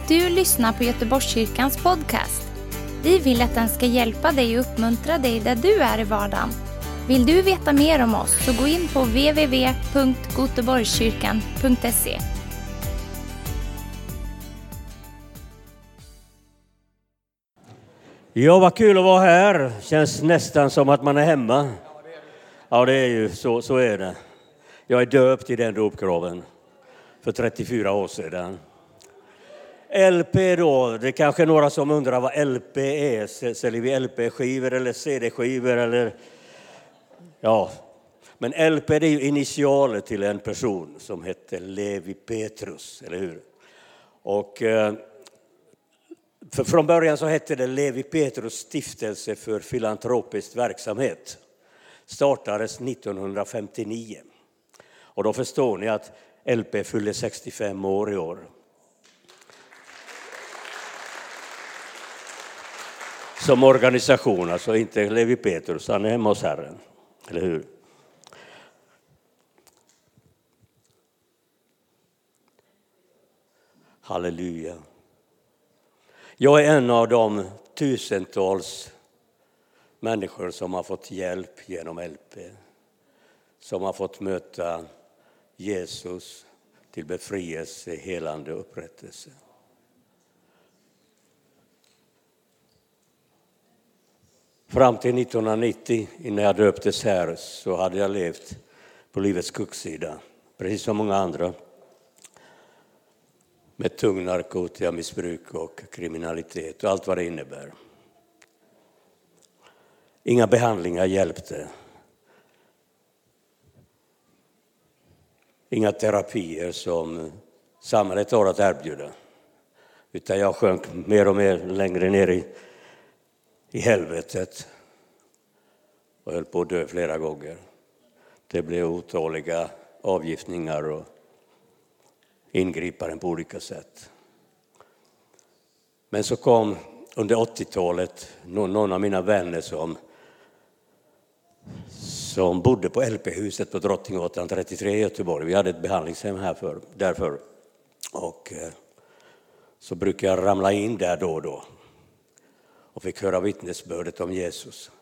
du lyssnar på Göteborgskyrkans podcast. Vi vill att den ska hjälpa dig och uppmuntra dig där du är i vardagen. Vill du veta mer om oss så gå in på www.goteborgskyrkan.se. Ja, vad kul att vara här. Känns nästan som att man är hemma. Ja, det är ju så är det. Jag är döpt i den dopgraven för 34 år sedan. LP då, det är kanske några som undrar vad LP är. Säljer vi LP-skivor eller CD-skivor eller... Ja, men LP det är ju initialer till en person som hette Levi Petrus, eller hur? Och från början så hette det Levi Petrus stiftelse för filantropisk verksamhet. Startades 1959. Och då förstår ni att LP fyller 65 år i år. Som organisation, alltså inte Levi Petrus, han är hemma hos Herren, eller hur? Halleluja. Jag är en av de tusentals människor som har fått hjälp genom LP. Som har fått möta Jesus till befrielse, helande och upprättelse. Fram till 1990, innan jag döptes här, så hade jag levt på livets skuggsida. Precis som många andra. Med tung narkotikamissbruk och kriminalitet och allt vad det innebär. Inga behandlingar hjälpte. Inga terapier som samhället har att erbjuda. Utan jag sjönk mer och mer längre ner i helvetet. Och höll på att dö flera gånger. Det blev otaliga avgiftningar och ingripanden på olika sätt. Men så kom under 80-talet någon av mina vänner som bodde på LP-huset på Drottninggatan 33 i Göteborg. Vi hade ett behandlingshem därför. Och så brukar jag ramla in där då och då. Och fick höra vittnesbördet om Jesus.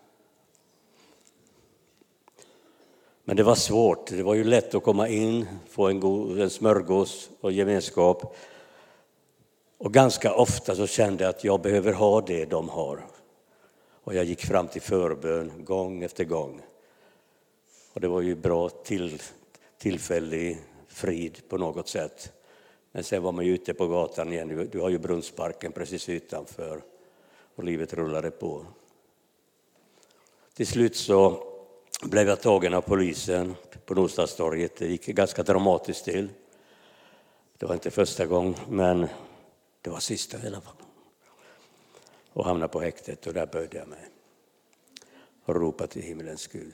Men det var svårt. Det var ju lätt att komma in, få en smörgås och gemenskap. Och ganska ofta så kände jag att jag behöver ha det de har. Och jag gick fram till förbön gång efter gång. Och det var ju bra tillfällig frid på något sätt. Men sen var man ju ute på gatan igen. Du har ju Brunnsparken precis utanför. Och livet rullade på. Till slut så blev jag tagen av polisen på Nordstadstorget. Det gick ganska dramatiskt till. Det var inte första gången, men det var sista i alla fall. Och hamnade på häktet och där böjde jag mig. Och ropade till himmelens Gud.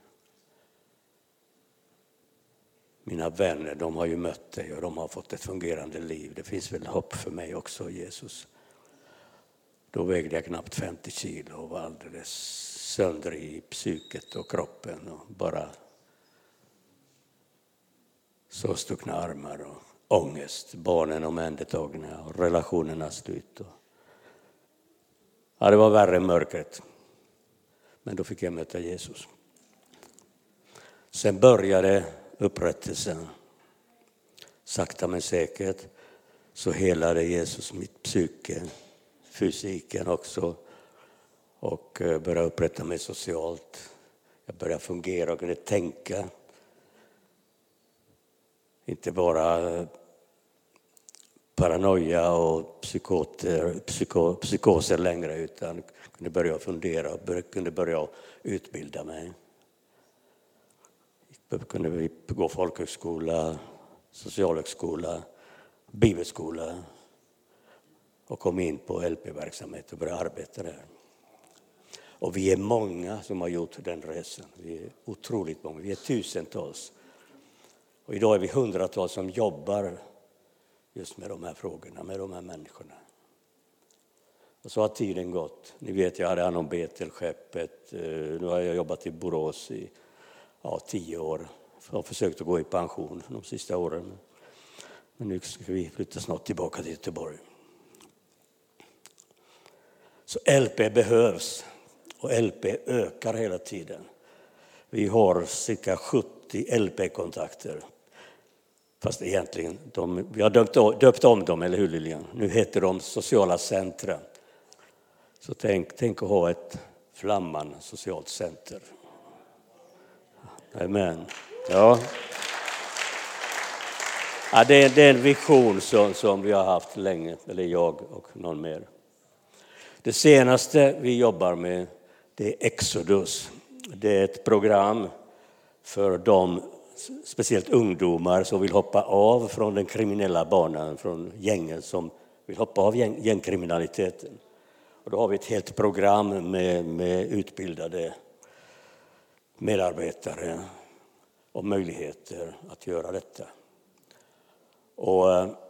Mina vänner, de har ju mött dig och de har fått ett fungerande liv. Det finns väl hopp för mig också, Jesus. Då vägde jag knappt 50 kilo och var alldeles sönder i psyket och kroppen. Och bara så stuckna armar och ångest. Barnen omhändertagna och relationerna slut. Ja, det var värre än mörkret. Men då fick jag möta Jesus. Sen började upprättelsen. Sakta men säkert så helade Jesus mitt psyke. Fysiken också. Och började upprätta mig socialt. Jag började fungera och kunde tänka. Inte bara paranoia och psykoser längre, utan kunde börja fundera och kunde börja utbilda mig. Kunde vi gå folkhögskola, socialhögskola, bibelskola och kom in på LP-verksamhet och började arbeta där. Och vi är många som har gjort den resan. Vi är otroligt många. Vi är tusentals. Och idag är vi hundratals som jobbar just med de här frågorna, med de här människorna. Och så har tiden gått. Ni vet, jag hade hand om Betelskeppet. Nu har jag jobbat i Borås i 10 år. Jag har försökt att gå i pension de sista åren. Men nu ska vi flytta snart tillbaka till Göteborg. Så LP behövs och LP ökar hela tiden. Vi har cirka 70 LP-kontakter. Fast egentligen, vi har döpt om dem, eller hur Lilian? Nu heter de sociala centra. Så tänk att ha ett Flamman socialt center. Amen. Ja. Ja, det är en vision som vi har haft länge, eller jag och någon mer. Det senaste vi jobbar med, det är Exodus. Det är ett program för de, speciellt ungdomar som vill hoppa av från den kriminella banan, från gängen som vill hoppa av gängkriminaliteten. Och då har vi ett helt program med utbildade medarbetare och möjligheter att göra detta. Och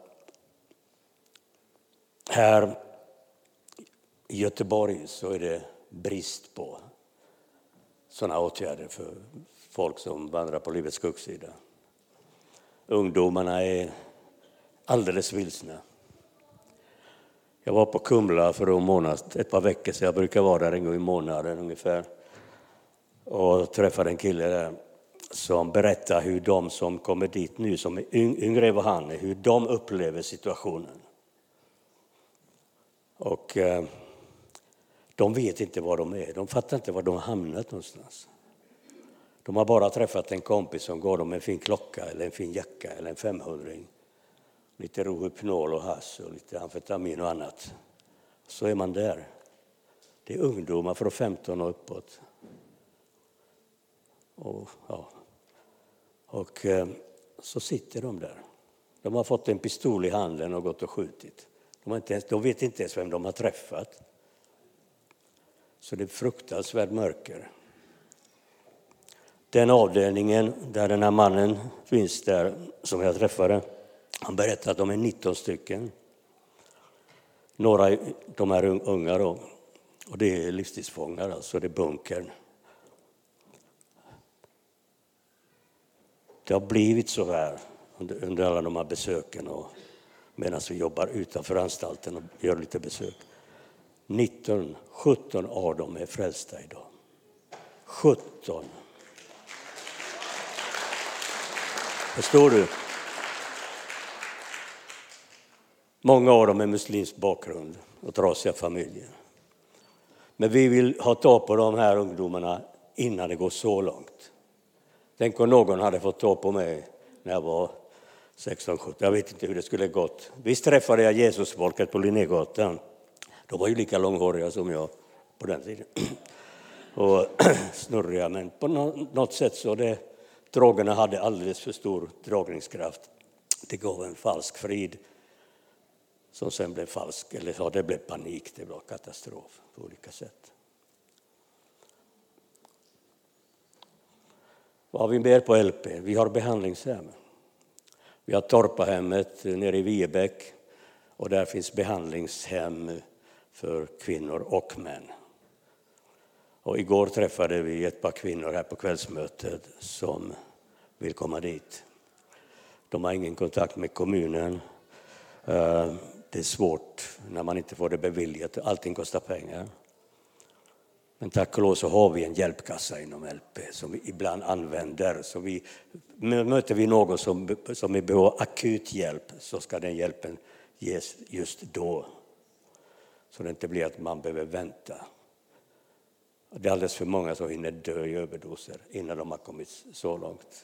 här i Göteborg så är det brist på sådana åtgärder för folk som vandrar på livets skuggsida. Ungdomarna är alldeles vilsna. Jag var på Kumla för ett par veckor sedan. Jag brukar vara där en gång i månaden ungefär. Och träffade en kille där som berättar hur de som kommer dit nu, som är yngre än vad han är, hur de upplever situationen. Och de vet inte var de är. De fattar inte var de har hamnat någonstans. De har bara träffat en kompis som går dem en fin klocka eller en fin jacka eller en 500-ring. Lite Rohypnol och hasch och lite amfetamin och annat. Så är man där. Det är ungdomar från 15 och uppåt. Och så sitter de där. De har fått en pistol i handen och gått och skjutit. De vet inte ens vem de har träffat. Så det är fruktansvärt mörker. Den avdelningen där den här mannen finns där som jag träffade, han berättade att de är 19 stycken. Några de är unga då, och det är livstidsfångar, alltså det är bunkern. Det har blivit så här under alla de här besöken och medan vi jobbar utanför anstalten och gör lite besök. 17 av dem är frälsta idag. 17. Förstår du? Många av dem är muslimsk bakgrund och trasiga familjer. Men vi vill ha tag på de här ungdomarna innan det går så långt. Tänk om någon hade fått tag på mig när jag var 16-17. Jag vet inte hur det skulle gått. Visst träffade jag Jesusfolket på Linnégatan. De var ju lika långhåriga som jag på den tiden. Och snurriga, men på något sätt så drogerna hade alldeles för stor dragningskraft. Det gav en falsk frid som sen blev falsk. Eller ja, det blev panik, det var katastrof på olika sätt. Vad har vi mer på LP? Vi har behandlingshem. Vi har Torpahemmet nere i Viebäck. Och där finns behandlingshem för kvinnor och män. Och igår träffade vi ett par kvinnor här på kvällsmötet som vill komma dit. De har ingen kontakt med kommunen. Det är svårt när man inte får det beviljat. Allting kostar pengar. Men tack och lov så har vi en hjälpkassa inom LP som vi ibland använder. Så möter vi någon som är behov av akut hjälp, så ska den hjälpen ges just då. Så det inte blir att man behöver vänta. Det är alldeles för många som hinner dö i överdoser innan de har kommit så långt.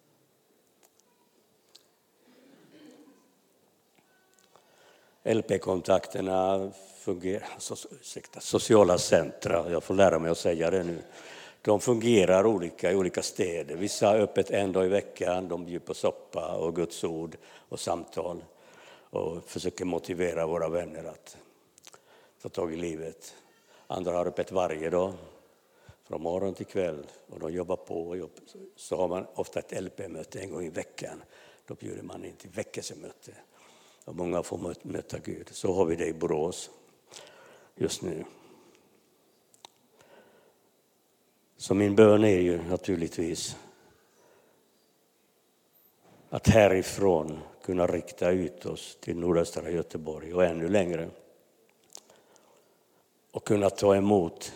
LP-kontakterna fungerar, sociala centra, jag får lära mig att säga det nu. De fungerar olika i olika städer. Vissa har öppet en dag i veckan, de bjuder på soppa och Guds ord och samtal. Och försöker motivera våra vänner att ta tag i livet. Andra har öppet varje dag, från morgon till kväll. Och de jobbar på. Så har man ofta ett LP-möte en gång i veckan. Då bjuder man in till väckelsemöte. Och många får möta Gud. Så har vi det i Borås just nu. Så min bön är ju naturligtvis att härifrån kunna rikta ut oss till nordöstra Göteborg och ännu längre. och kunna ta emot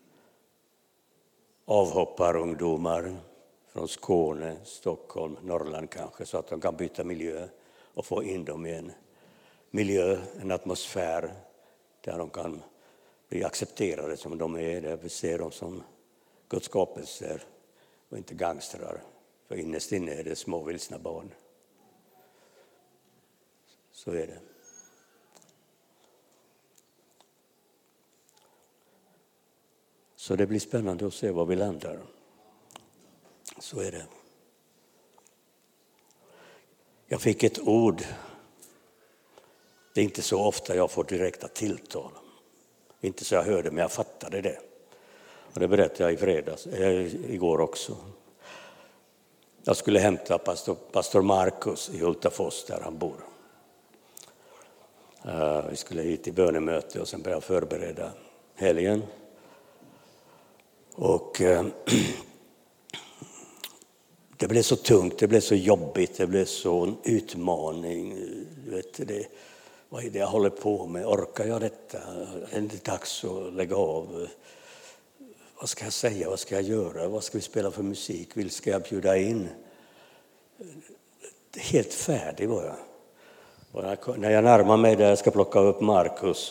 avhopparungdomar från Skåne, Stockholm, Norrland kanske, så att de kan byta miljö och få in dem i en miljö, en atmosfär där de kan bli accepterade som de är, där vi ser dem som Guds skapelser och inte gangstrar. För innerst inne är det små vilsna barn. Så är det. Så det blir spännande att se var vi landar. Så är det. Jag fick ett ord. Det är inte så ofta jag får direkta tilltal. Inte så jag hörde, men jag fattade det. Och det berättade jag igår också. Jag skulle hämta pastor Markus i Hultafors där han bor. Vi skulle hit i bönemöte och sen börja förbereda helgen. Och det blev så tungt, det blev så jobbigt, det blev så en utmaning. Vad är det jag håller på med? Orkar jag detta? Är det dags att lägga av? Vad ska jag säga? Vad ska jag göra? Vad ska vi spela för musik? Vill ska jag bjuda in? Helt färdig var jag. Och när jag närmar mig där jag ska plocka upp Markus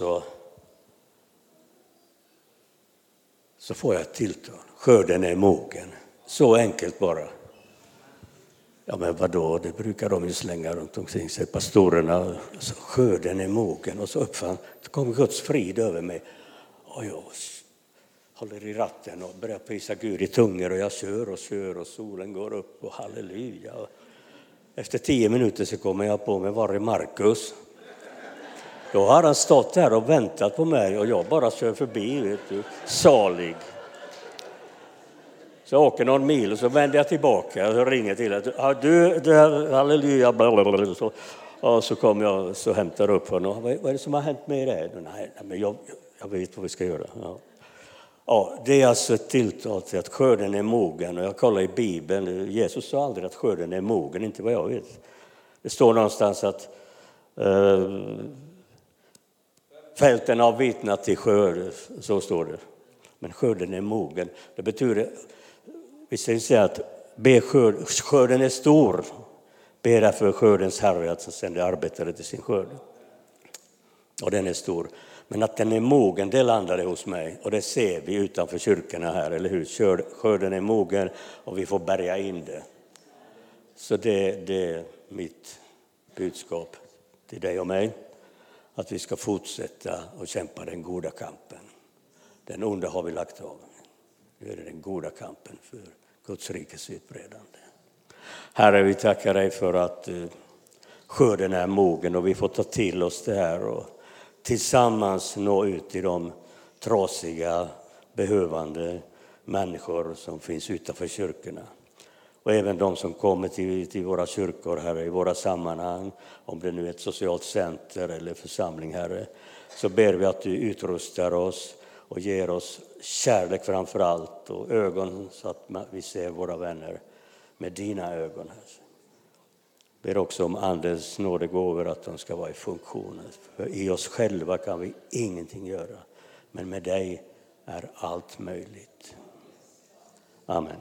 så får jag ett tilltal. Skörden är mogen. Så enkelt bara. Ja, men vadå? Det brukar de ju slänga runt omkring sig, pastorerna. Så skörden är mogen. Och så kom Guds frid över mig. Och jag håller i ratten och börjar prisa Gud i tungor. Och jag kör och solen går upp och halleluja. Och efter 10 minuter så kommer jag på mig, var är Markus? Då har han stått där och väntat på mig och jag bara kör förbi, vet du, salig. Så jag åker någon mil och så vänder jag tillbaka och ringer till att du halleluja, blablabla. Så kom jag så hämtar upp honom. Vad är det som har hänt med dig? Nej, men jag vet vad vi ska göra. Ja, det är alltså ett tilltal till att skörden är mogen. Och jag kollar i Bibeln, Jesus sa aldrig att skörden är mogen, inte vad jag vet. Det står någonstans att fälten har vittnat till skörd, så står det. Men skörden är mogen. Det betyder, vi säger att skörden är stor. Be därför skördens herre att sända arbetare till sin skörd. Och den är stor. Men att den är mogen, det landade hos mig. Och det ser vi utanför kyrkorna här, eller hur? Skörden är mogen och vi får bärga in det. Så det är mitt budskap till dig och mig. Att vi ska fortsätta och kämpa den goda kampen. Den onda har vi lagt av. Nu är det den goda kampen för Guds rikes utbredande. Herre, vi tackar dig för att skörden är mogen och vi får ta till oss det här och tillsammans nå ut till de trasiga, behövande människor som finns utanför kyrkorna. Och även de som kommer till våra kyrkor, Herre, i våra sammanhang, om det nu är ett socialt center eller församling, Herre, så ber vi att du utrustar oss och ger oss kärlek framför allt och ögon så att vi ser våra vänner med dina ögon. Ber också om andens nådegåvor att de ska vara i funktion. För i oss själva kan vi ingenting göra, men med dig är allt möjligt. Amen.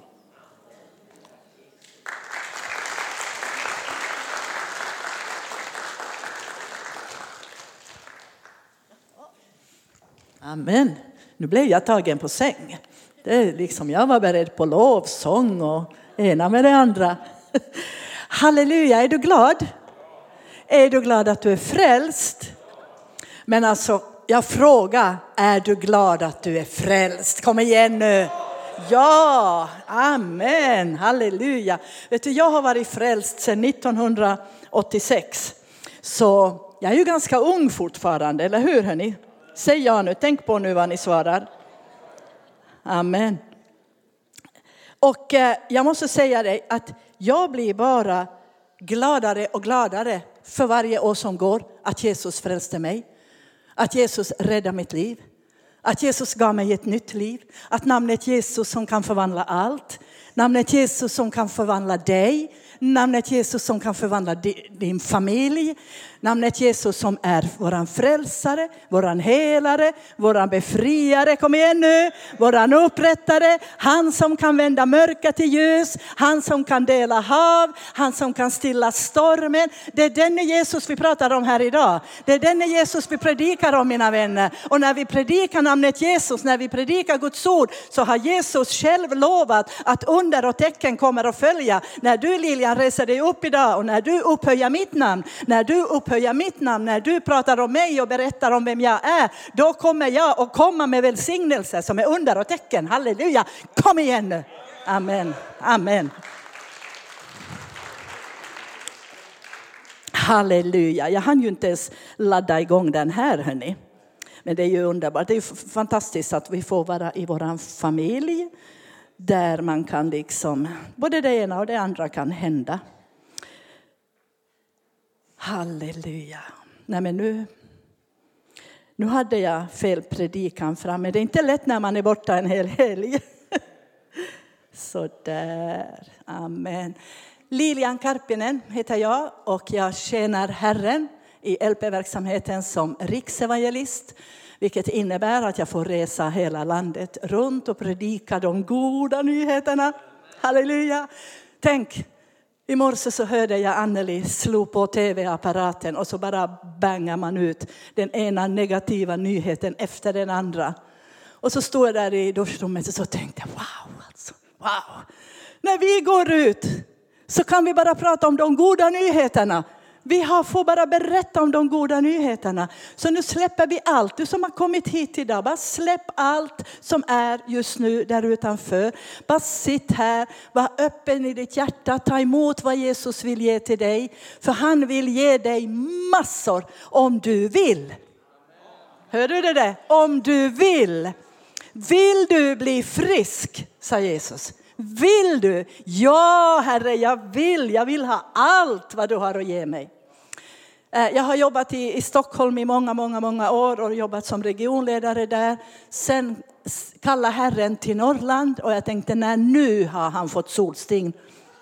Amen. Nu blev jag tagen på säng. Det är liksom jag var beredd på lovsång och ena med det andra. Halleluja, är du glad? Är du glad att du är frälst? Men alltså, jag frågar, är du glad att du är frälst? Kom igen nu. Ja, amen, halleluja. Vet du, jag har varit frälst sedan 1986. Så jag är ju ganska ung fortfarande, eller hur hörni? Säg ja nu, tänk på nu vad ni svarar. Amen. Och jag måste säga dig att jag blir bara gladare och gladare för varje år som går att Jesus frälste mig. Att Jesus räddade mitt liv. Att Jesus gav mig ett nytt liv. Att namnet Jesus som kan förvandla allt. Namnet Jesus som kan förvandla dig. Namnet Jesus som kan förvandla din familj. Namnet Jesus som är våran frälsare, våran helare, våran befriare. Kom igen nu. Våran upprättare. Han som kan vända mörker till ljus. Han som kan dela hav. Han som kan stilla stormen. Det är denne Jesus vi pratar om här idag. Det är denne Jesus vi predikar om, mina vänner. Och när vi predikar namnet Jesus, när vi predikar Guds ord, så har Jesus själv lovat att under och tecken kommer att följa. När du, Lilian, reser dig upp idag och när du upphöjer mitt namn, när du pratar om mig och berättar om vem jag är, då kommer jag att komma med välsignelse som är under och tecken. Halleluja. Kom igen nu. Amen. Amen. Halleluja. Jag hann ju inte ens ladda igång den här, hörni. Men det är ju underbart. Det är ju fantastiskt att vi får vara i våran familj. Där man kan liksom, både det ena och det andra kan hända. Halleluja. Nej, men nu hade jag fel predikan framme. Det är inte lätt när man är borta en hel helg. Så där. Amen. Lilian Karppinen heter jag och jag tjänar Herren i LP-verksamheten som riksevangelist. Vilket innebär att jag får resa hela landet runt och predika de goda nyheterna. Halleluja. Tänk, i morse så hörde jag Anneli slå på tv-apparaten och så bara bangar man ut den ena negativa nyheten efter den andra. Och så står jag där i duschrummet och så tänkte jag, wow. När vi går ut så kan vi bara prata om de goda nyheterna. Vi får bara berätta om de goda nyheterna. Så nu släpper vi allt. Du som har kommit hit idag, bara släpp allt som är just nu där utanför. Bara sitt här, var öppen i ditt hjärta. Ta emot vad Jesus vill ge till dig. För han vill ge dig massor om du vill. Hör du det där? Om du vill. Vill du bli frisk, sa Jesus. Vill du? Ja, Herre, jag vill ha allt vad du har att ge mig. Jag har jobbat i Stockholm i många år och jobbat som regionledare där. Sen kallade Herren till Norrland och jag tänkte, nu har han fått solsting.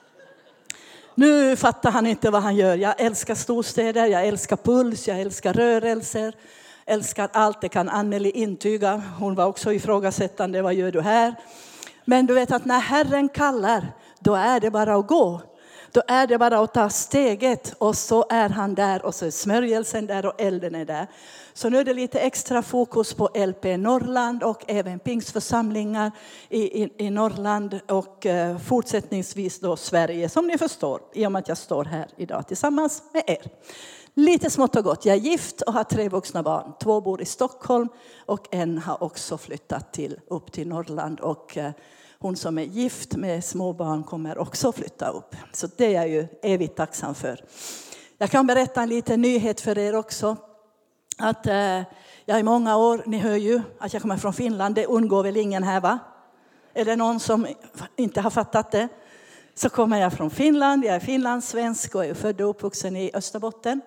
Nu fattar han inte vad han gör. Jag älskar storstäder, jag älskar puls, jag älskar rörelser. Älskar allt, det kan Anneli intyga. Hon var också ifrågasättande, vad gör du här? Men du vet att när Herren kallar, då är det bara att gå. Då är det bara att ta steget och så är han där och så är smörjelsen där och elden är där. Så nu är det lite extra fokus på LP Norrland och även pingstförsamlingar i Norrland och fortsättningsvis då Sverige, som ni förstår, i och med att jag står här idag tillsammans med er. Lite smått och gott. Jag är gift och har 3 vuxna barn. 2 bor i Stockholm och en har också flyttat upp till Norrland. Och hon som är gift med små barn kommer också flytta upp. Så det är jag ju evigt tacksam för. Jag kan berätta en liten nyhet för er också. Att jag i många år, ni hör ju att jag kommer från Finland. Det undgår väl ingen här, va? Är det någon som inte har fattat det? Så kommer jag från Finland. Jag är finlandssvensk och är född och uppvuxen i Österbotten.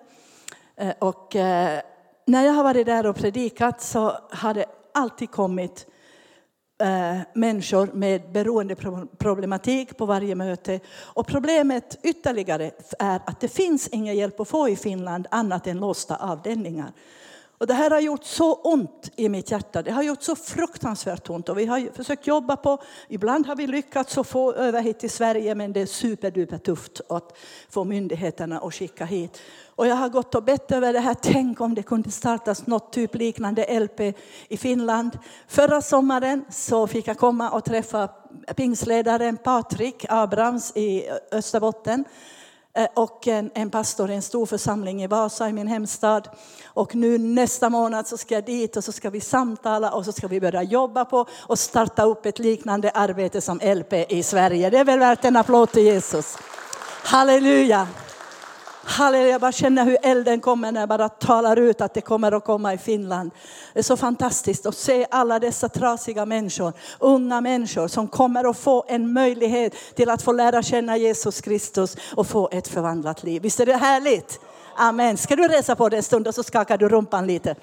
Och när jag har varit där och predikat så har det alltid kommit människor med beroendeproblematik på varje möte. Och problemet ytterligare är att det finns ingen hjälp att få i Finland annat än låsta avdelningar. Och det här har gjort så ont i mitt hjärta. Det har gjort så fruktansvärt ont. Och vi har försökt jobba på. Ibland har vi lyckats att få över hit till Sverige. Men det är superduper tufft att få myndigheterna att skicka hit. Och jag har gått och bett över det här. Tänk om det kunde startas något typ liknande LP i Finland. Förra sommaren så fick jag komma och träffa pingsledaren Patrik Abrams i Österbotten. Och en pastor i en stor församling i Vasa i min hemstad. Och nu nästa månad så ska jag dit och så ska vi samtala och så ska vi börja jobba på och starta upp ett liknande arbete som LP i Sverige. Det är väl värt en applåd till Jesus. Halleluja. Halleluja, jag bara känner hur elden kommer när jag bara talar ut att det kommer att komma i Finland. Det är så fantastiskt att se alla dessa trasiga människor, unga människor som kommer att få en möjlighet till att få lära känna Jesus Kristus och få ett förvandlat liv. Visst är det härligt? Amen. Ska du resa på det en stund och så skakar du rumpan lite.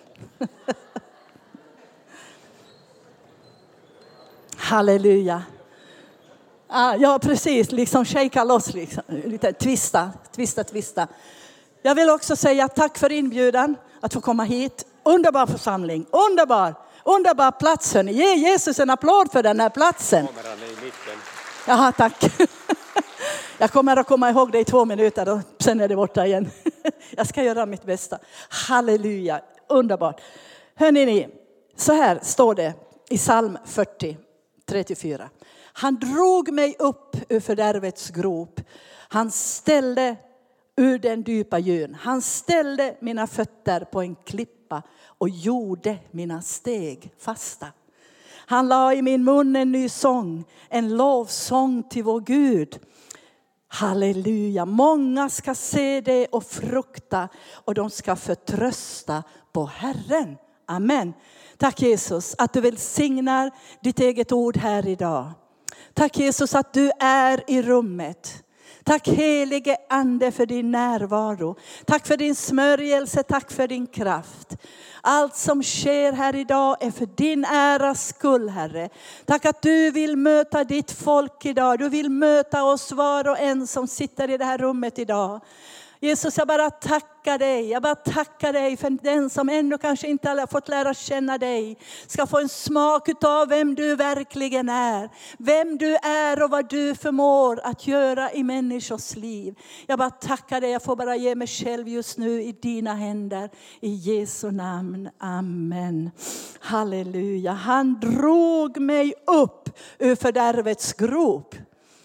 Halleluja. Ja, precis. Liksom shaka loss. Liksom. Lite twista. Jag vill också säga tack för inbjudan att få komma hit. Underbar församling. Underbar plats. Hörni. Ge Jesus en applåd för den här platsen. Jaha, tack. Jag kommer att komma ihåg det i 2 minuter och sen är det borta igen. Jag ska göra mitt bästa. Halleluja. Underbart. Hörrni ni, så här står det i psalm 40, 34. Han drog mig upp ur fördärvets grop. Han ställde ur den djupa djun. Han ställde mina fötter på en klippa och gjorde mina steg fasta. Han la i min mun en ny sång, en lovsång till vår Gud. Halleluja, många ska se det och frukta och de ska förtrösta på Herren. Amen. Tack Jesus att du välsignar ditt eget ord här idag. Tack Jesus att du är i rummet. Tack helige ande för din närvaro. Tack för din smörjelse, tack för din kraft. Allt som sker här idag är för din äras skull, Herre. Tack att du vill möta ditt folk idag. Du vill möta oss var och en som sitter i det här rummet idag. Jesus, jag bara tackar dig. Jag bara tackar dig för den som ännu kanske inte har fått lära känna dig. Ska få en smak av vem du verkligen är. Vem du är och vad du förmår att göra i människors liv. Jag bara tackar dig. Jag får bara ge mig själv just nu i dina händer. I Jesu namn. Amen. Halleluja. Han drog mig upp ur fördärvets grop.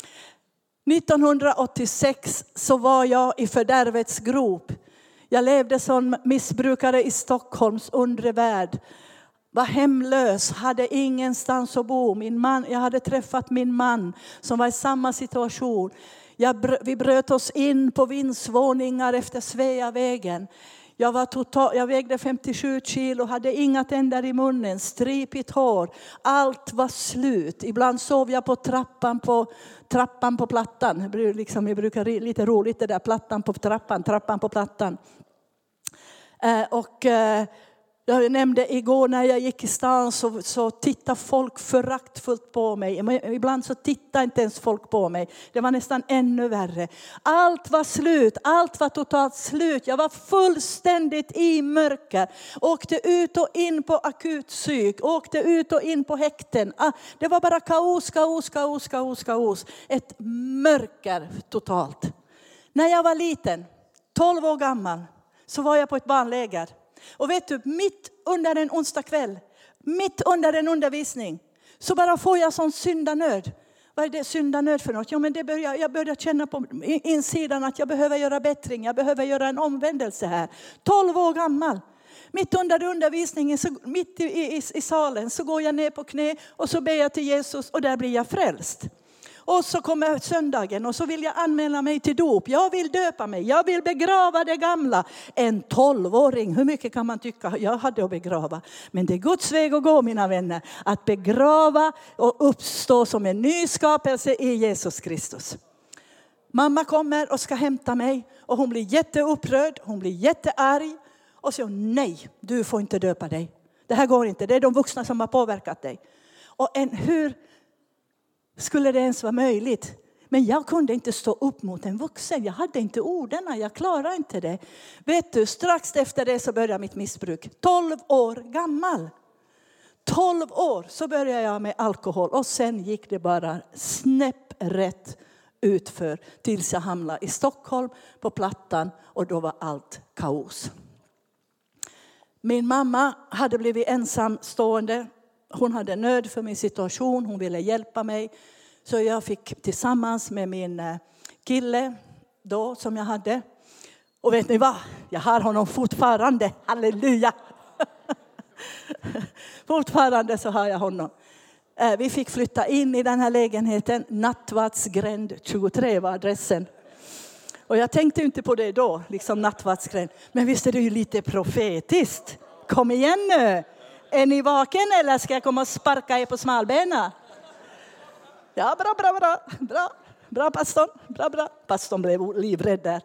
1986 så var jag i fördärvets grop. Jag levde som missbrukare i Stockholms undre värld. Var hemlös, hade ingenstans att bo. Jag hade träffat min man som var i samma situation. Vi bröt oss in på vindsvåningar efter Sveavägen. Jag vägde 57 kilo, hade inga tänder i munnen, stripigt hår. Allt var slut. Ibland sov jag på trappan på plattan. Det brukar lite roligt det där, plattan på plattan. Jag nämnde igår när jag gick i stan så tittar folk föraktfullt på mig. Men ibland så tittar inte ens folk på mig. Det var nästan ännu värre. Allt var slut. Allt var totalt slut. Jag var fullständigt i mörker. Åkte ut och in på akutpsyk. Åkte ut och in på häkten. Det var bara kaos. Ett mörker totalt. När jag var liten, 12 år gammal, så var jag på ett barnläger. Och vet du, mitt under en onsdag kväll, mitt under en undervisning, så bara får jag sån syndanöd. Vad är det syndanöd för något? Jo, men jag började känna på insidan att jag behöver göra bättring. Jag behöver göra en omvändelse här. 12 år gammal. Mitt under undervisningen, så mitt i salen, så går jag ner på knä och så ber jag till Jesus och där blir jag frälst. Och så kommer söndagen och så vill jag anmäla mig till dop. Jag vill döpa mig. Jag vill begrava det gamla. En 12-åring, hur mycket kan man tycka jag hade att begrava? Men det är Guds väg att gå, mina vänner. Att begrava och uppstå som en ny skapelse i Jesus Kristus. Mamma kommer och ska hämta mig. Och hon blir jätteupprörd. Hon blir jättearg. Och säger nej, du får inte döpa dig. Det här går inte. Det är de vuxna som har påverkat dig. Och hur skulle det ens vara möjligt? Men jag kunde inte stå upp mot en vuxen. Jag hade inte orden. Jag klarade inte det. Vet du, strax efter det så började mitt missbruk. 12 år gammal. 12 år så började jag med alkohol. Och sen gick det bara snäpprätt utför. Tills jag hamnade i Stockholm på plattan. Och då var allt kaos. Min mamma hade blivit ensamstående. Hon hade nöd för min situation. Hon ville hjälpa mig. Så jag fick tillsammans med min kille då som jag hade. Och vet ni vad? Jag har honom fortfarande. Halleluja. Fortfarande så har jag honom. Vi fick flytta in i den här lägenheten. Nattvardsgränd 23 var adressen. Och jag tänkte inte på det då. Liksom Nattvardsgränd. Men visst är det ju lite profetiskt. Kom igen nu. Är ni vaken eller ska jag komma och sparka er på smalbena? Ja, bra pastorn. Bra. Pastorn blev livrädd där.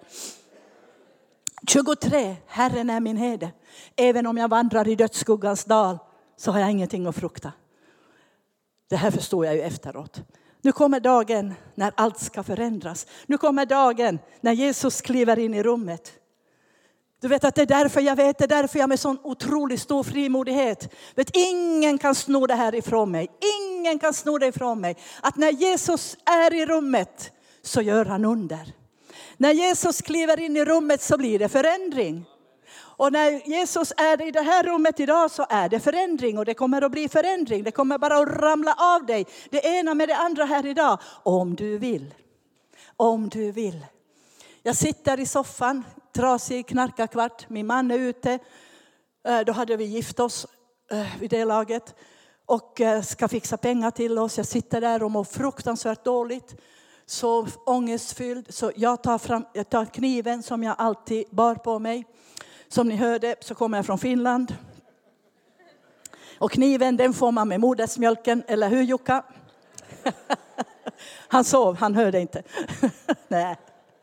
23, Herren är min herde. Även om jag vandrar i dödsskuggans dal så har jag ingenting att frukta. Det här förstår jag ju efteråt. Nu kommer dagen när allt ska förändras. Nu kommer dagen när Jesus kliver in i rummet. Du vet att det är därför jag vet, det är därför jag med sån otroligt stor frimodighet. Vet, ingen kan sno det här ifrån mig. Ingen kan sno det ifrån mig. Att när Jesus är i rummet så gör han under. När Jesus kliver in i rummet så blir det förändring. Och när Jesus är i det här rummet idag så är det förändring. Och det kommer att bli förändring. Det kommer bara att ramla av dig. Det ena med det andra här idag. Om du vill. Om du vill. Jag sitter i soffan. Trasig, knarkarkvart. Min man är ute. Då hade vi gift oss vid det laget. Och ska fixa pengar till oss. Jag sitter där och mår fruktansvärt dåligt. Så ångestfylld. Så jag tar kniven som jag alltid bar på mig. Som ni hörde så kommer jag från Finland. Och kniven den får man med modersmjölken. Eller hur Jukka? Han sov, han hörde inte. Nej.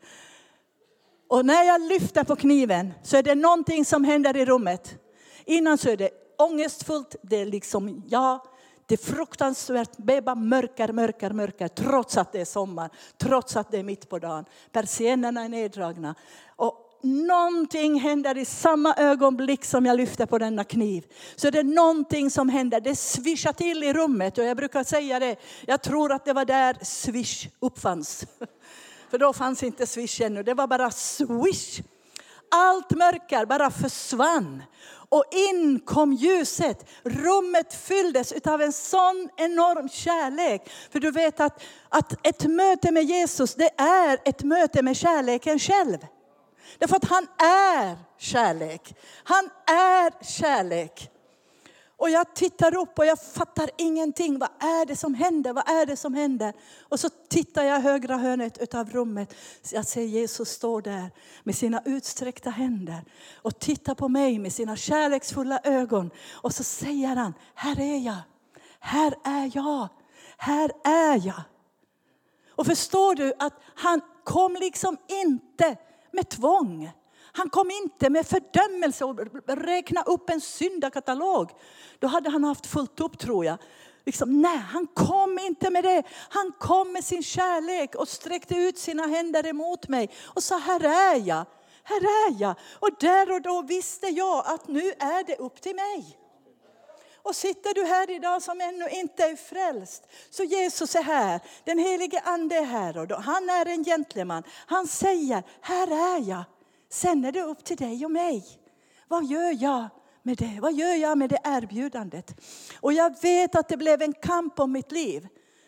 Och när jag lyfter på kniven så är det någonting som händer i rummet. Innan så är det ångestfullt. Det är liksom, det är fruktansvärt. Det är bara mörker. Trots att det är sommar. Trots att det är mitt på dagen. Persiennerna är neddragna. Och någonting händer i samma ögonblick som jag lyfter på denna kniv. Så är det någonting som händer. Det svischar till i rummet. Och jag brukar säga det. Jag tror att det var där swish uppfanns. För då fanns inte swish ännu. Det var bara swish. Allt mörker bara försvann. Och in kom ljuset. Rummet fylldes av en sån enorm kärlek. För du vet att ett möte med Jesus, det är ett möte med kärleken själv. Därför att han är kärlek. Han är kärlek. Och jag tittar upp och jag fattar ingenting. Vad är det som händer? Vad är det som händer? Och så tittar jag högra hörnet av rummet. Jag ser Jesus stå där med sina utsträckta händer. Och tittar på mig med sina kärleksfulla ögon. Och så säger han, här är jag. Här är jag. Här är jag. Och förstår du att han kom liksom inte med tvång. Han kom inte med fördömelse och räkna upp en syndakatalog. Då hade han haft fullt upp tror jag. Nej, han kom inte med det. Han kom med sin kärlek och sträckte ut sina händer emot mig. Och sa, här är jag. Här är jag. Och där och då visste jag att nu är det upp till mig. Och sitter du här idag som ännu inte är frälst. Så Jesus är här. Den helige ande är här. Och då, han är en gentleman. Han säger, här är jag. Sen är det upp till dig och mig. Vad gör jag med det? Vad gör jag med det erbjudandet? Och jag vet att det blev en kamp om mitt liv.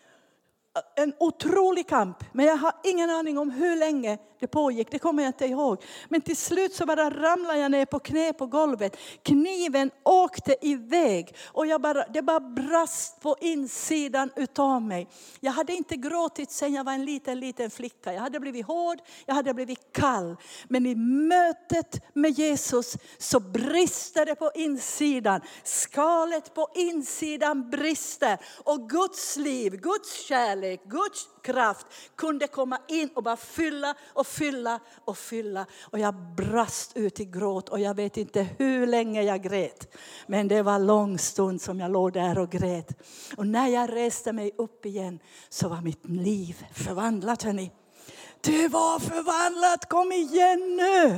En otrolig kamp. Men jag har ingen aning om hur länge det pågick. Det kommer jag inte ihåg. Men till slut så bara ramlade jag ner på knä på golvet. Kniven åkte iväg. Och det bara brast på insidan utav mig. Jag hade inte gråtit sedan jag var en liten flicka. Jag hade blivit hård. Jag hade blivit kall. Men i mötet med Jesus så brister det på insidan. Skalet på insidan brister. Och Guds liv, Guds kärlek, Guds kraft kunde komma in och bara fylla. Och jag brast ut i gråt. Och jag vet inte hur länge jag grät. Men det var lång stund som jag låg där och grät. Och när jag reste mig upp igen så var mitt liv förvandlat, hörni. Det var förvandlat, kom igen nu.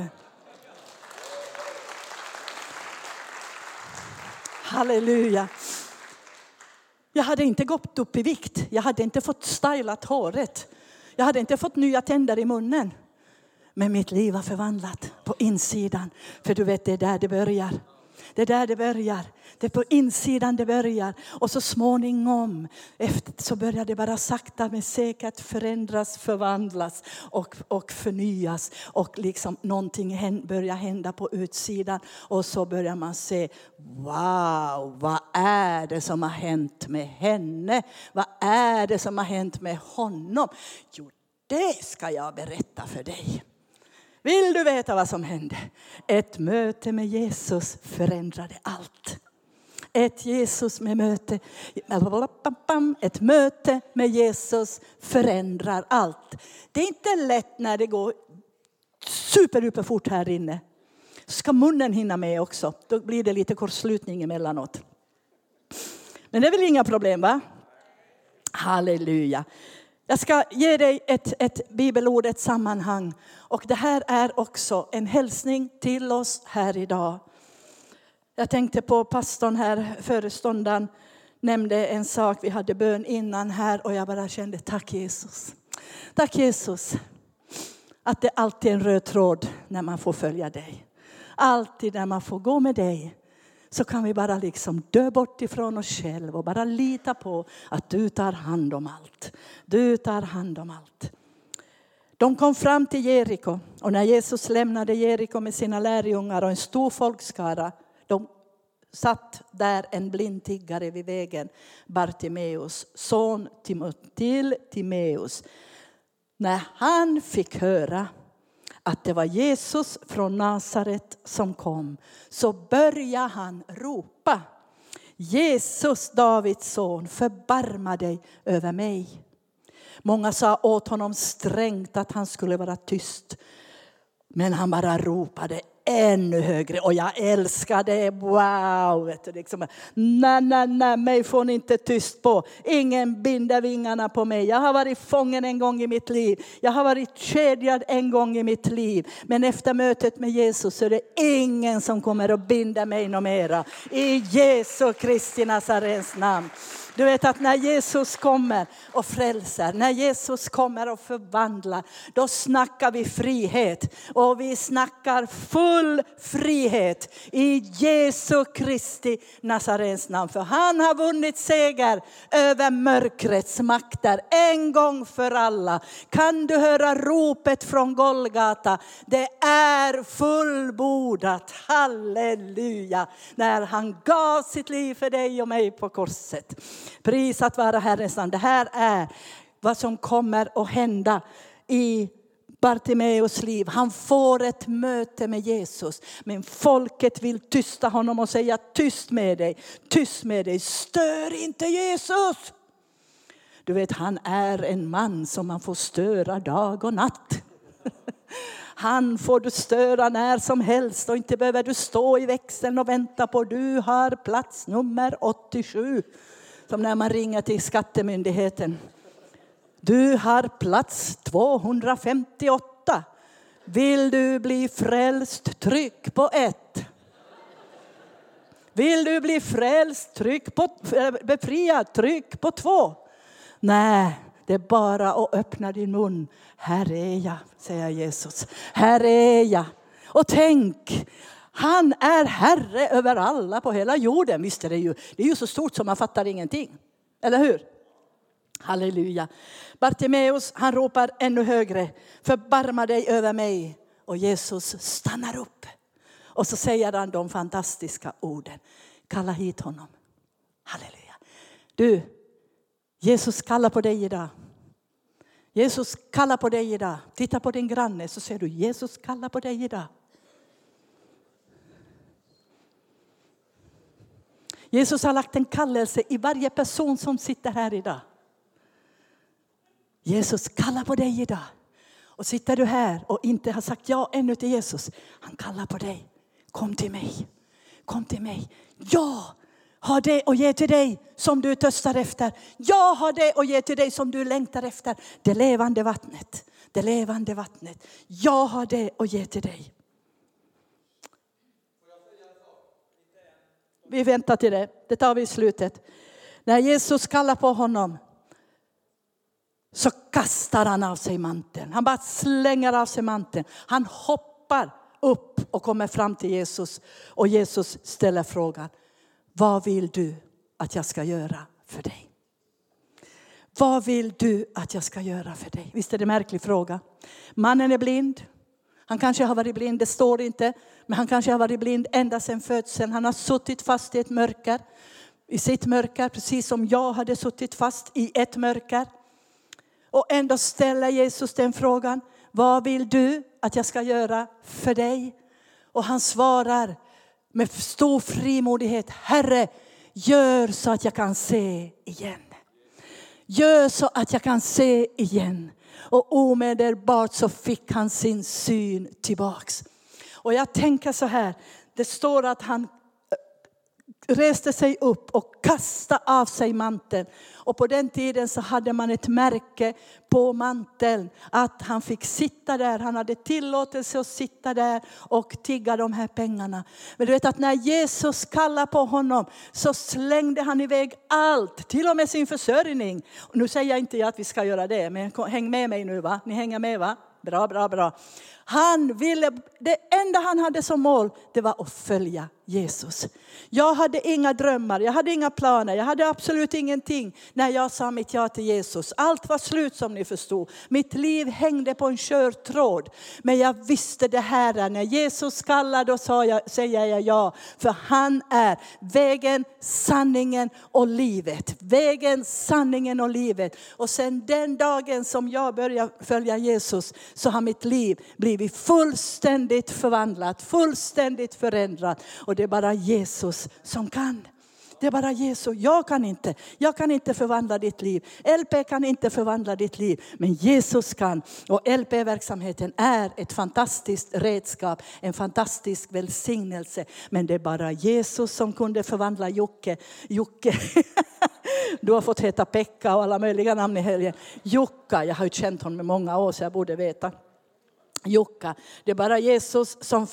Halleluja. Jag hade inte gått upp i vikt. Jag hade inte fått stylat håret. Jag hade inte fått nya tänder i munnen. Men mitt liv var förvandlat på insidan. För du vet, det är där det börjar. Det är där det börjar. Det är på insidan det börjar. Och så småningom så börjar det bara sakta men säkert förändras, förvandlas och förnyas. Och liksom någonting börjar hända på utsidan. Och så börjar man se, wow, vad är det som har hänt med henne? Vad är det som har hänt med honom? Jo, det ska jag berätta för dig. Vill du veta vad som hände? Ett möte med Jesus förändrade allt. Ett möte med Jesus förändrar allt. Det är inte lätt när det går superduper fort här inne. Ska munnen hinna med också. Då blir det lite kortslutning emellanåt. Men det är väl inga problem, va? Halleluja. Jag ska ge dig ett bibelord, ett sammanhang. Och det här är också en hälsning till oss här idag. Jag tänkte på pastorn här, föreståndaren nämnde en sak. Vi hade bön innan här och jag bara kände tack Jesus. Tack Jesus. Att det alltid är en röd tråd när man får följa dig. Alltid när man får gå med dig. Så kan vi bara liksom dö bort ifrån oss själva och bara lita på att du tar hand om allt. Du tar hand om allt. De kom fram till Jeriko och när Jesus lämnade Jeriko med sina lärjungar och en stor folkskara. De satt där en blind tiggare vid vägen, Bartimeus, son till Timeus. När han fick höra att det var Jesus från Nasaret som kom, så började han ropa: Jesus, Davids son, förbarma dig över mig. Många sa åt honom strängt att han skulle vara tyst. Men han bara ropade ännu högre. Och jag älskar det. Wow. Vet du, liksom. Nej, mig får ni inte tyst på. Ingen binder vingarna på mig. Jag har varit fången en gång i mitt liv. Jag har varit kedjad en gång i mitt liv. Men efter mötet med Jesus så är det ingen som kommer att binda mig någon mera. I Jesu Kristi Nazarens namn. Du vet att när Jesus kommer och frälser, när Jesus kommer och förvandlar, då snackar vi frihet. Och vi snackar full frihet i Jesu Kristi Nazarens namn. För han har vunnit seger över mörkrets makter en gång för alla. Kan du höra ropet från Golgata? Det är fullbordat. Halleluja. När han gav sitt liv för dig och mig på korset. Pris att vara Herrens namn. Det här är vad som kommer att hända i Bartimeus liv. Han får ett möte med Jesus. Men folket vill tysta honom och säga: tyst med dig. Tyst med dig. Stör inte Jesus. Du vet, han är en man som man får störa dag och natt. Han får du störa när som helst. Och inte behöver du stå i växeln och vänta på: du har plats nummer 87. Som när man ringer till skattemyndigheten. Du har plats 258. Vill du bli frälst? Tryck på 1. Vill du bli frälst? Tryck på befriad. Tryck på 2. Nej, det är bara att öppna din mun. Här är jag, säger Jesus. Här är jag. Och tänk, han är herre över alla på hela jorden. Visst är det ju. Det är ju så stort som man fattar ingenting. Eller hur? Halleluja. Bartimeus, han ropar ännu högre: förbarma dig över mig. Och Jesus stannar upp. Och så säger han de fantastiska orden: kalla hit honom. Halleluja. Du, Jesus kallar på dig idag. Jesus kallar på dig idag. Titta på din granne så ser du: Jesus kallar på dig idag. Jesus har lagt en kallelse i varje person som sitter här idag. Jesus kallar på dig idag. Och sitter du här och inte har sagt ja ännu till Jesus, han kallar på dig. Kom till mig. Kom till mig. Jag har det att ge till dig som du törstar efter. Jag har det att ge till dig som du längtar efter. Det levande vattnet. Det levande vattnet. Jag har det att ge till dig. Vi väntar till det. Det tar vi i slutet. När Jesus kallar på honom så kastar han av sig manteln. Han bara slänger av sig manteln. Han hoppar upp och kommer fram till Jesus. Och Jesus ställer frågan: vad vill du att jag ska göra för dig? Vad vill du att jag ska göra för dig? Visst är det en märklig fråga. Mannen är blind. Han kanske har varit blind, det står inte. Men han kanske har varit blind ända sedan födseln. Han har suttit fast i ett mörker. I sitt mörker, precis som jag hade suttit fast i ett mörker. Och ändå ställer Jesus den frågan: vad vill du att jag ska göra för dig? Och han svarar med stor frimodighet: Herre, gör så att jag kan se igen. Gör så att jag kan se igen. Och omedelbart så fick han sin syn tillbaks. Och jag tänker så här. Det står att han reste sig upp och kastade av sig manteln. Och på den tiden så hade man ett märke på manteln att han fick sitta där. Han hade tillåtelse att sitta där och tigga de här pengarna. Men du vet att när Jesus kallade på honom så slängde han iväg allt, till och med sin försörjning. Och nu säger jag inte att vi ska göra det, men häng med mig nu va? Ni hänger med va? Bra. Det enda han hade som mål, det var att följa Jesus. Jag hade inga drömmar, jag hade inga planer, jag hade absolut ingenting när jag sa mitt ja till Jesus. Allt var slut som ni förstod. Mitt liv hängde på en körtråd. Men jag visste det här, när Jesus kallade och säger jag ja. För han är vägen, sanningen och livet. Vägen, sanningen och livet. Och sen den dagen som jag började följa Jesus så har mitt liv blivit fullständigt förvandlat, fullständigt förändrat. Och det är bara Jesus som kan. Det är bara Jesus. Jag kan inte förvandla ditt liv. LP kan inte förvandla ditt liv. Men Jesus kan. Och LP-verksamheten är ett fantastiskt redskap. En fantastisk välsignelse. Men det är bara Jesus som kunde förvandla Jocke. Du har fått heta Pekka och alla möjliga namn i helgen. Jukka, jag har ju känt honom i många år så jag borde veta. Jukka, det är bara Jesus som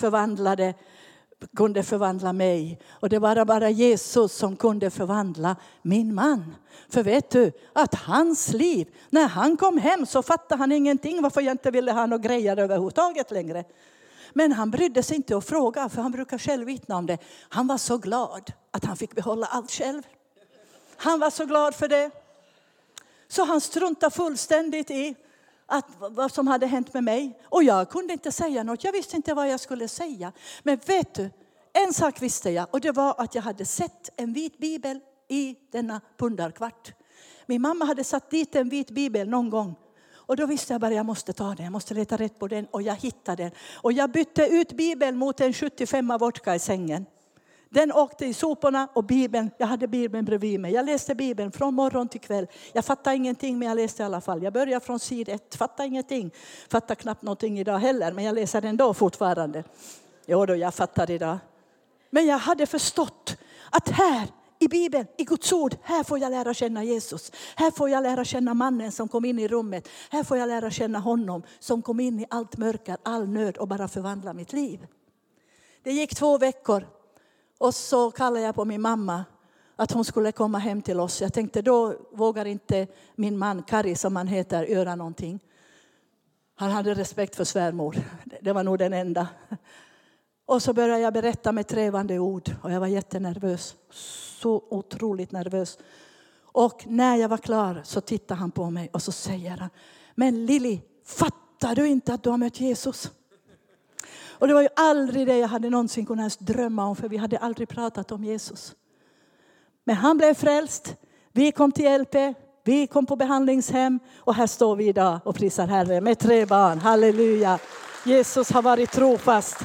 kunde förvandla mig. Och det var bara Jesus som kunde förvandla min man. För vet du att hans liv, när han kom hem så fattade han ingenting. Varför jag inte ville ha några grejer överhuvudtaget längre. Men han brydde sig inte att fråga, för han brukar själv vittna om det. Han var så glad att han fick behålla allt själv. Han var så glad för det. Så han struntade fullständigt i vad som hade hänt med mig. Och jag kunde inte säga något. Jag visste inte vad jag skulle säga. Men vet du, en sak visste jag. Och det var att jag hade sett en vit bibel i denna pundarkvart. Min mamma hade satt dit en vit bibel någon gång. Och då visste jag bara jag måste ta den. Jag måste leta rätt på den. Och jag hittade den. Och jag bytte ut bibeln mot en 75 vodka i sängen. Den åkte i soporna och Bibeln, jag hade Bibeln bredvid mig. Jag läste Bibeln från morgon till kväll. Jag fattade ingenting men jag läste i alla fall. Jag började från sid 1, fattade ingenting. Fattar knappt någonting idag heller men jag läser ändå fortfarande. Jo då, jag fattar idag. Men jag hade förstått att här i Bibeln, i Guds ord, här får jag lära känna Jesus. Här får jag lära känna mannen som kom in i rummet. Här får jag lära känna honom som kom in i allt mörker, all nöd och bara förvandla mitt liv. Det gick 2 veckor. Och så kallade jag på min mamma att hon skulle komma hem till oss. Jag tänkte då vågar inte min man Kari som han heter göra någonting. Han hade respekt för svärmor. Det var nog den enda. Och så började jag berätta med trevande ord. Och jag var jättenervös. Så otroligt nervös. Och när jag var klar så tittade han på mig och så säger han. Men Lili, fattar du inte att du har mött Jesus? Och det var ju aldrig det jag hade någonsin kunnat drömma om. För vi hade aldrig pratat om Jesus. Men han blev frälst. Vi kom till LP. Vi kom på behandlingshem. Och här står vi idag och prisar Herren med 3 barn. Halleluja. Jesus har varit trofast.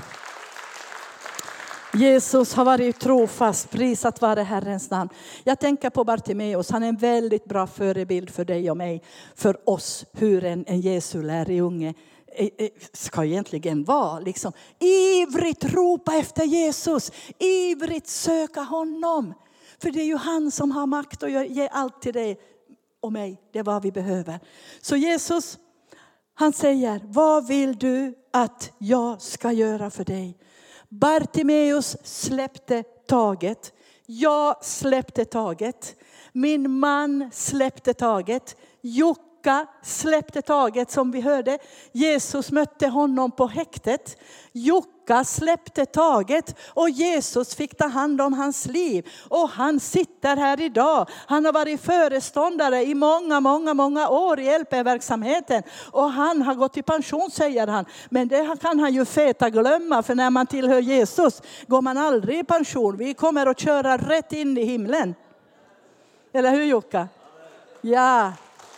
Jesus har varit trofast. Prisat vare Herrens namn. Jag tänker på Bartimeus. Han är en väldigt bra förebild för dig och mig. För oss. Hur en Jesu lärjunge ska egentligen vara liksom ivrigt ropa efter Jesus, ivrigt söka honom, för det är ju han som har makt att ge allt till dig och mig, det är vad vi behöver. Så Jesus, han säger, vad vill du att jag ska göra för dig? Bartimeus släppte taget, jag släppte taget, min man släppte taget, Jukka släppte taget som vi hörde. Jesus mötte honom på häktet. Jukka släppte taget och Jesus fick ta hand om hans liv. Och han sitter här idag. Han har varit föreståndare i många år i LP-verksamheten. Och han har gått i pension, säger han. Men det kan han ju feta glömma, för när man tillhör Jesus går man aldrig i pension. Vi kommer att köra rätt in i himlen. Eller hur, Jukka? Ja.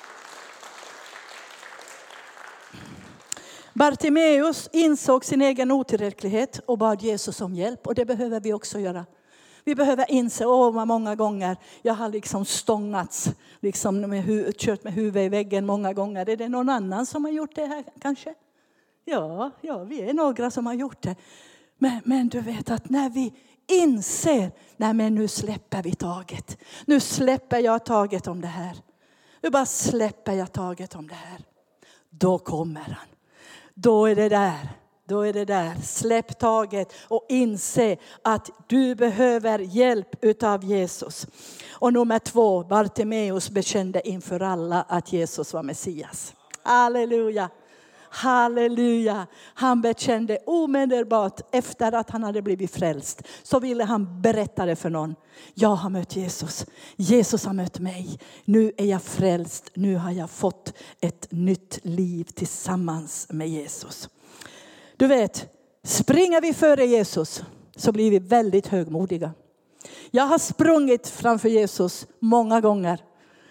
Bartimeus insåg sin egen otillräcklighet och bad Jesus om hjälp. Och det behöver vi också göra. Vi behöver inse, många gånger jag har liksom stångats, liksom kört med huvudet i väggen många gånger. Är det någon annan som har gjort det här kanske? Ja, vi är några som har gjort det. Men du vet att när vi inser, nej men nu släpper vi taget. Nu släpper jag taget om det här. Nu bara släpper jag taget om det här. Då kommer han. Då är det där. Då är det där. Släpp taget och inse att du behöver hjälp utav Jesus. Och nummer 2, Bartimeus bekände inför alla att Jesus var Messias. Halleluja. Halleluja. Han bekände omedelbart efter att han hade blivit frälst. Så ville han berätta det för någon. Jag har mött Jesus. Jesus har mött mig. Nu är jag frälst. Nu har jag fått ett nytt liv tillsammans med Jesus. Du vet, springer vi före Jesus så blir vi väldigt högmodiga. Jag har sprungit framför Jesus många gånger.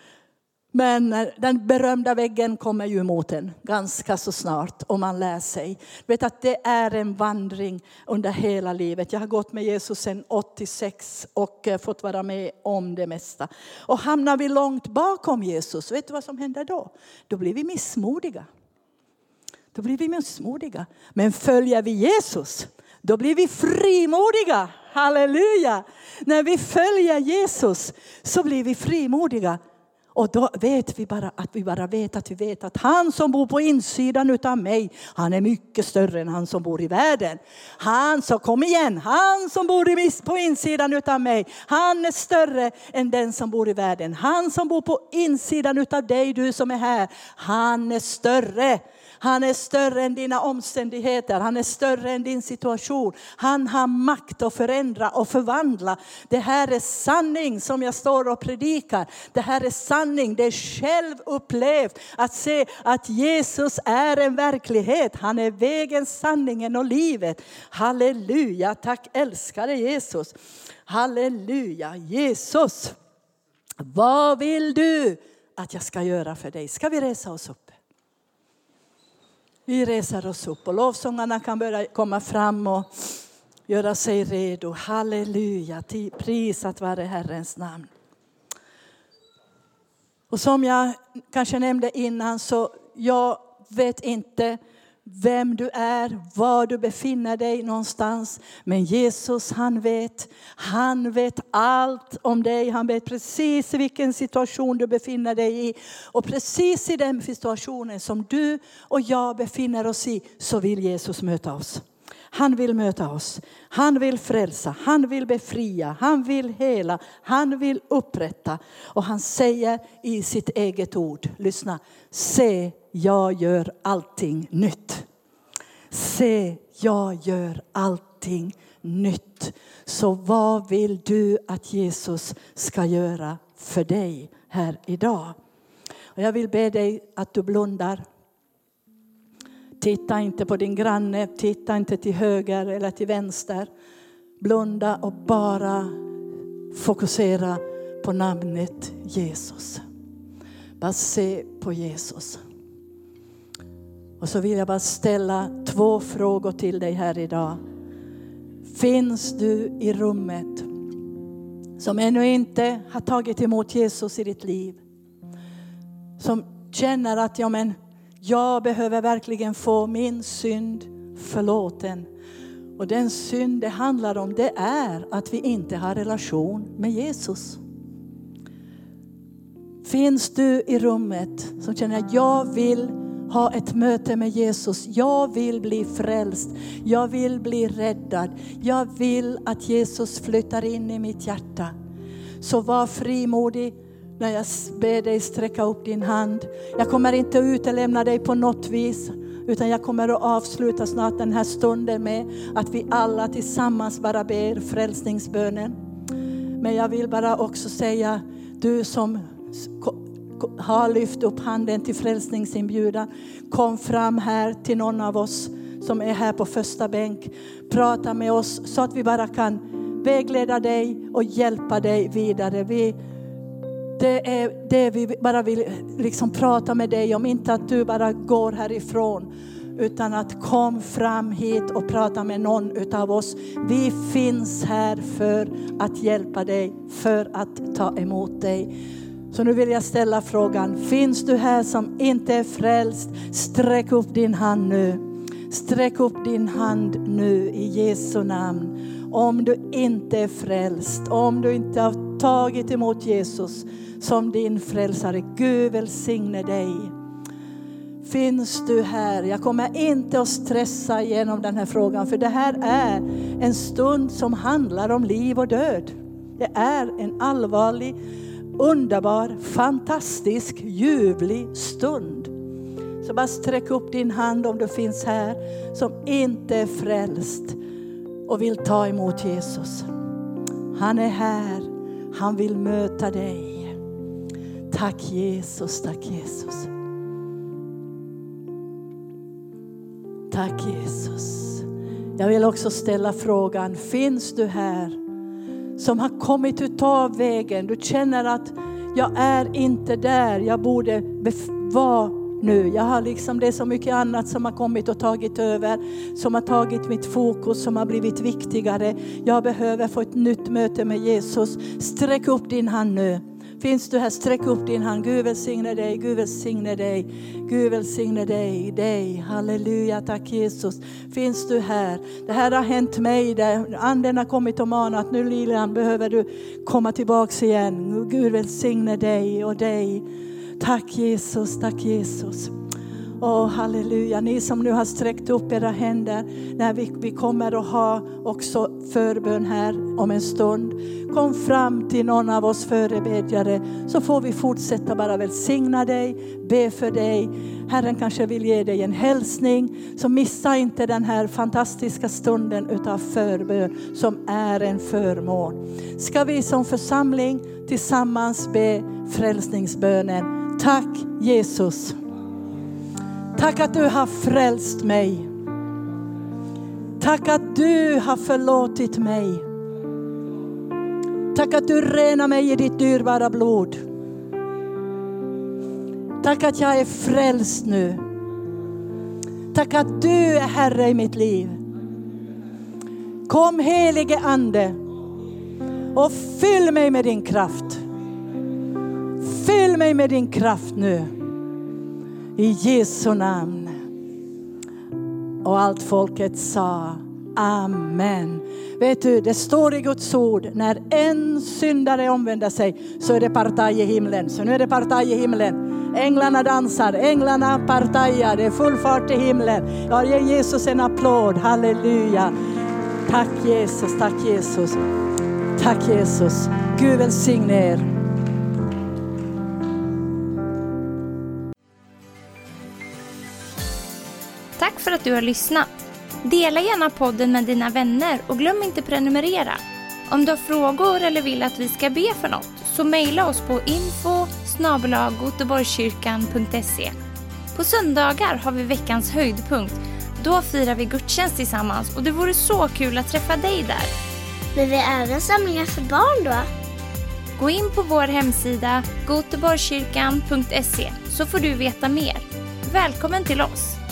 Men den berömda väggen kommer ju emot en ganska så snart om man lär sig. Du vet att det är en vandring under hela livet. Jag har gått med Jesus sedan 86 och fått vara med om det mesta. Och hamnar vi långt bakom Jesus, vet du vad som händer då? Då blir vi missmodiga. Då blir vi missmodiga. Men följer vi Jesus, då blir vi frimodiga. Halleluja! När vi följer Jesus så blir vi frimodiga. Och då vet vi vet att han som bor på insidan utav mig, han är mycket större än han som bor i världen. Han som bor på insidan utav mig, han är större än den som bor i världen. Han som bor på insidan utav dig, du som är här, han är större. Han är större än dina omständigheter. Han är större än din situation. Han har makt att förändra och förvandla. Det här är sanning som jag står och predikar. Det här är sanning. Det är själv upplevt att se att Jesus är en verklighet. Han är vägen, sanningen och livet. Halleluja. Tack älskade Jesus. Halleluja. Jesus. Vad vill du att jag ska göra för dig? Ska vi resa oss upp? Vi reser oss upp och lovsångarna kan börja komma fram och göra sig redo. Halleluja, prisat vare Herrens namn. Och som jag kanske nämnde innan, så jag vet inte vem du är, var du befinner dig någonstans. Men Jesus, han vet allt om dig. Han vet precis vilken situation du befinner dig i. Och precis i den situationen som du och jag befinner oss i, så vill Jesus möta oss. Han vill möta oss. Han vill frälsa. Han vill befria. Han vill hela. Han vill upprätta. Och han säger i sitt eget ord. Lyssna. Se, jag gör allting nytt. Se, jag gör allting nytt. Så vad vill du att Jesus ska göra för dig här idag? Och jag vill be dig att du blundar. Titta inte på din granne, titta inte till höger eller till vänster. Blunda och bara fokusera på namnet Jesus. Bara se på Jesus. Och så vill jag bara ställa 2 frågor till dig här idag. Finns du i rummet som ännu inte har tagit emot Jesus i ditt liv? Som känner att jag behöver verkligen få min synd förlåten. Och den synd det handlar om, det är att vi inte har relation med Jesus. Finns du i rummet som känner att jag vill ha ett möte med Jesus. Jag vill bli frälst. Jag vill bli räddad. Jag vill att Jesus flyttar in i mitt hjärta. Så var frimodig när jag ber dig sträcka upp din hand. Jag kommer inte utelämna dig på något vis. Utan jag kommer att avsluta snart den här stunden med att vi alla tillsammans bara ber frälsningsbönen. Men jag vill bara också säga, du som har lyft upp handen till frälsningsinbjudan, kom fram här till någon av oss som är här på första bänk. Prata med oss så att vi bara kan vägleda dig och hjälpa dig vidare. Det är det vi bara vill liksom prata med dig om. Inte att du bara går härifrån, utan att kom fram hit och prata med någon utav oss. Vi finns här för att hjälpa dig, för att ta emot dig. Så nu vill jag ställa frågan. Finns du här som inte är frälst? Sträck upp din hand nu. Sträck upp din hand nu i Jesu namn. om du inte är frälst, om du inte har tagit emot Jesus som din frälsare. Gud välsigne dig. Finns du här? Jag kommer inte att stressa igenom den här frågan, för det här är en stund som handlar om liv och död. Det är en allvarlig, underbar, fantastisk, ljuvlig stund. Så bara sträck upp din hand om du finns här som inte är frälst och vill ta emot Jesus. Han är här. Han vill möta dig. Tack Jesus, tack Jesus. Tack Jesus. Jag vill också ställa frågan, finns du här som har kommit utav vägen? Du känner att jag är inte där jag borde vara nu. Jag har liksom, det är så mycket annat som har kommit och tagit över, som har tagit mitt fokus, som har blivit viktigare. Jag behöver få ett nytt möte med Jesus. Sträck upp din hand nu. Finns du här, sträck upp din hand. Gud välsigne dig, Gud välsigne dig. Gud välsigne dig. Halleluja, tack Jesus. Finns du här? Det här har hänt mig. Där anden har kommit och manat. Nu Lilian, behöver du komma tillbaka igen. Gud välsigne dig och dig. Tack Jesus, tack Jesus. Halleluja. Ni som nu har sträckt upp era händer, när vi kommer att ha också förbön här om en stund. Kom fram till någon av oss förebedjare, så får vi fortsätta bara välsigna dig, be för dig. Herren kanske vill ge dig en hälsning, så missa inte den här fantastiska stunden utav förbön som är en förmån. Ska vi som församling tillsammans be frälsningsbönen. Tack Jesus. Tack att du har frälst mig. Tack att du har förlåtit mig. Tack att du renar mig i ditt dyrbara blod. Tack att jag är frälst nu. Tack att du är Herre i mitt liv. Kom helige ande och fyll mig med din kraft. Fyll mig med din kraft nu. I Jesu namn. Och allt folket sa amen. Vet du, det står i Guds ord, när en syndare omvänder sig så är det partaj i himlen. Så nu är det partaj i himlen. Änglarna dansar, änglarna partajar, det är full fart i himlen. Jag ger Jesus en applåd, halleluja. Tack Jesus, tack Jesus. Tack Jesus. Gud välsigne er. Tack för att du har lyssnat. Dela gärna podden med dina vänner och glöm inte prenumerera. Om du har frågor eller vill att vi ska be för något, så mejla oss på info@goteborgskyrkan.se. På söndagar har vi veckans höjdpunkt. Då firar vi gudstjänst tillsammans och det vore så kul att träffa dig där. Men vi har även samlingar för barn då? Gå in på vår hemsida goteborgskyrkan.se så får du veta mer. Välkommen till oss!